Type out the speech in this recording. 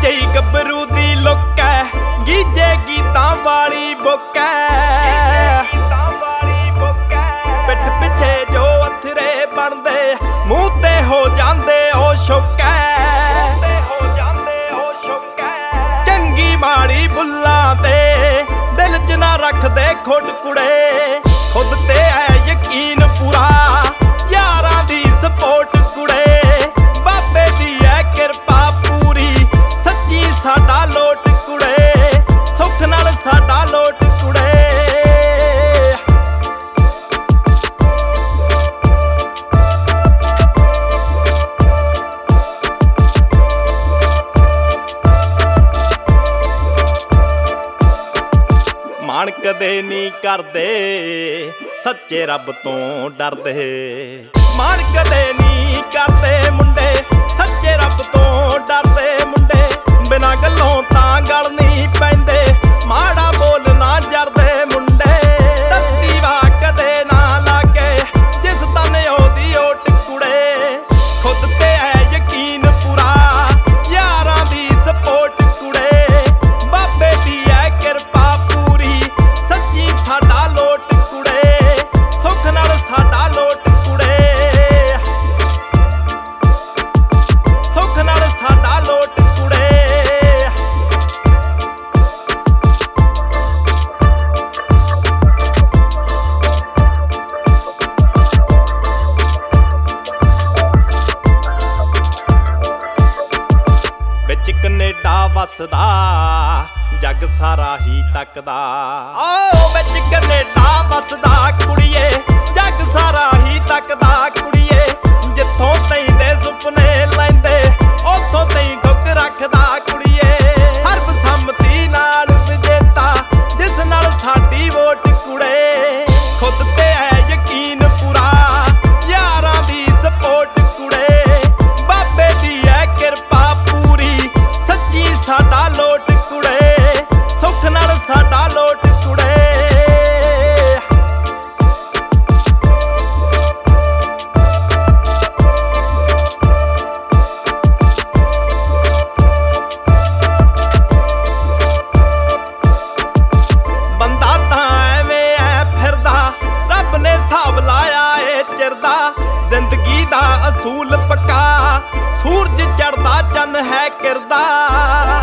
ਗਈ ਗੱਭਰੂ ਦੀ ਲੁੱਕ ਐ, ਗੀਜੇ ਗੀਤਾਂ ਵਾਲੀ ਬੁੱਕ ਐ। ਪਿੱਠ ਪਿੱਛੇ ਜੋ ਅਥਰੇ ਬਣਦੇ, ਮੂੰਹ ਤੇ ਹੋ ਜਾਂਦੇ ਉਹ ਸ਼ੁੱਕ ਐ। ਚੰਗੀ ਮਾੜੀ ਬੁੱਲਾਂ ਤੇ ਦਿਲ ਚ ਨਾ ਰੱਖਦੇ ਖੁੱਡ ਕੁੜੇ, ਖੁਦ ਤੇ ਐ ਯਕੀਨ ਪੂਰਾ, ਯਾਰਾਂ ਦੀ ਸਪੋਰਟ ਕੁੜੇ। ਬਾਬੇ ਦੀ ਐ ਕਿਰਪਾ ਪੂਰੀ, ਸੱਚੀ ਸਾਡਾ ਲੋਟ ਕੁੜੇ, ਸੁੱਖ ਨਾਲ ਸਾਡਾ ਲੋਟ ਕੁੜੇ। ਮਾਣ ਕਦੇ ਨਹੀਂ ਕਰਦੇ, ਸੱਚੇ ਰੱਬ ਤੋਂ ਡਰਦੇ। ਮਾਣ ਕਦੇ ਨਹੀਂ ਕਰਦੇ ਮੁੰਡੇ, ਸੱਚੇ ਰੱਬ ਤੋਂ ਡਰਦੇ ਮੁੰਡੇ। ਬਿਨਾਂ ਗੱਲੋਂ ਤਾਂ ਗੱਲ ਨਹੀਂ ਪੈਂਦੇ, ਮਾੜਾ ਬੋਲ ਨਾ ਜਰਦੇ ਮੁੰਡੇ। ਤੱਤੀ ਵਾ ਕਦੇ ਨਾ ਲਾਗੇ, ਜਿਸ ਤਨ ਉਹਦੀ ਓਟ ਕੁੜੇ, ਖੁਦ ਤੇ ਹੈ ਯਕੀਨ ਪੂਰਾ, ਯਾਰਾਂ ਦੀ ਸਪੋਰਟ ਕੁੜੇ। ਬਾਬੇ ਦੀ ਹੈ ਕਿਰਪਾ ਪੂਰੀ, ਸੱਚੀ ਸਾਡਾ ਲੋਟ ਕੁੜੇ, ਸੁੱਖ ਨਾਲ ਸਾਡਾ ਲੋਟ ਕੁੜੇ, ਸੁੱਖ ਨਾਲ ਸਾਡਾ ਲੋਟ ਕੁੜੇ। ਵਿੱਚ ਕਨੇਡਾ ਵਸਦਾ, ਜੱਗ ਸਾਰਾ ਹੀ ਤੱਕਦਾ। ਓ ਵਿੱਚ ਕਨੇਡਾ ਵਸਦਾ ਕੁੜੀਏ, ਜੱਗ ਸਾਰਾ ਹੀ ਤੱਕਦਾ ਕੁੜੀਏ। ਜਿੱਥੋਂ ਤੈਂਦੇ ਸੁਪਨੇ ਲੈਂਦੇ, ਉੱਥੋਂ ਤੈਂ ਠੁੱਕ ਰੱਖਦਾ ਕੁੜੀਏ। ਸਰਬਸੰਮਤੀ ਨਾਲ ਵਿਜੇਤਾ, ਜਿਸ ਨਾਲ ਸਾਡੀ ਵੋਟ ਕੁੜੇ, ਖੁਦ ਤੇ ਹੈ ਯਕੀਨ ਪੂਰਾ, ਯਾਰਾਂ ਦੀ ਸਪੋਰਟ ਕੁੜੇ। ਬਾਬੇ ਦੀ ਹੈ ਕਿਰਪਾ ਪੂਰੀ, ਸੱਚੀ ਸਾਡਾ ਲੋਟ ਕੁੜੇ, ਸੁੱਖ ਨਾਲ ਸਾਡਾ ਲੋਟ ਕੁੜੇ। ਬੰਦਾ ਤਾਂ ਐਵੇਂ ਐ ਫਿਰਦਾ, ਰੱਬ ਨੇ ਹਿਸਾਬ ਲਾਇਆ ਏ ਚਿਰਦਾ। ਜ਼ਿੰਦਗੀ ਦਾ ਅਸੂਲ ਪੱਕਾ, ਸੂਰਜ ਚੜ੍ਹਦਾ ਚੰਨ ਹੈ ਕਿਰਦਾ।